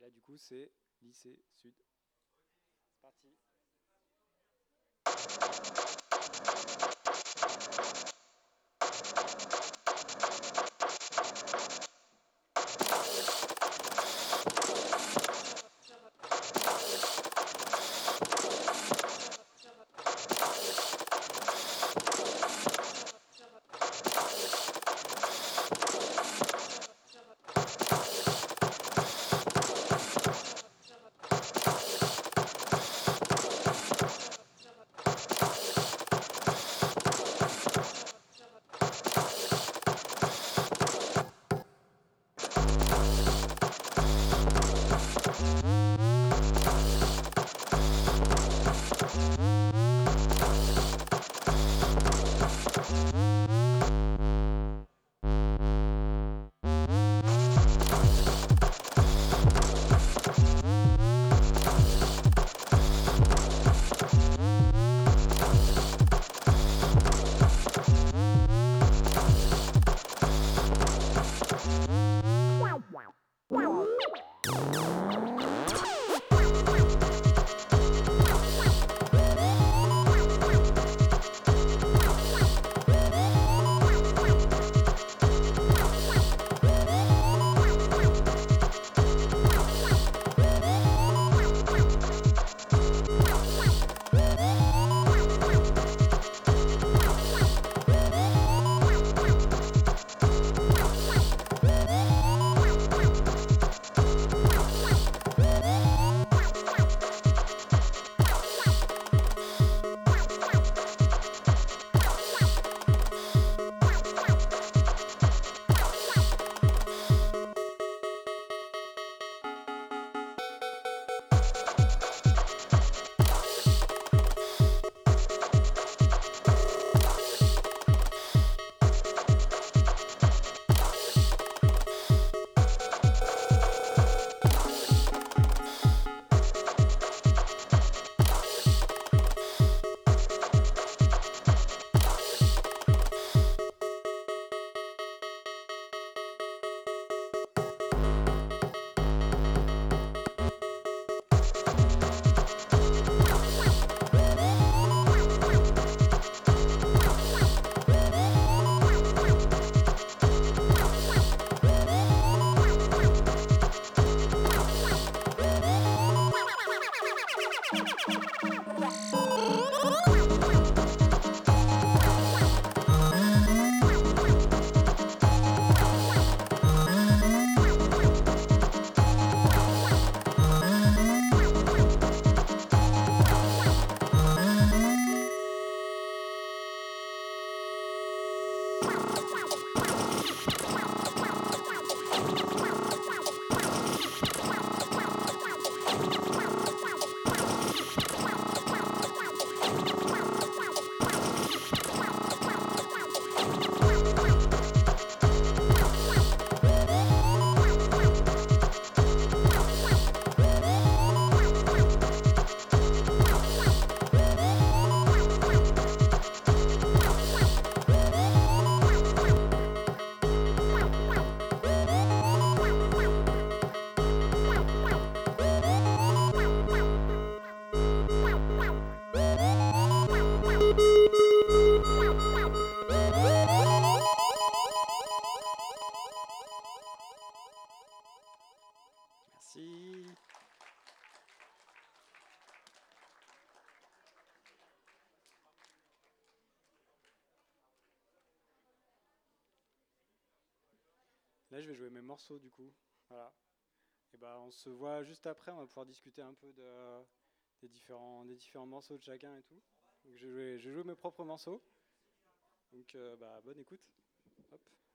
là, du coup, c'est lycée sud. C'est parti. Merci. Là, je vais jouer mes morceaux du coup. Voilà. Et ben, on se voit juste après. On va pouvoir discuter un peu des différents morceaux de chacun et tout. Donc, je vais jouer mes propres morceaux. Donc, bonne écoute. Hop.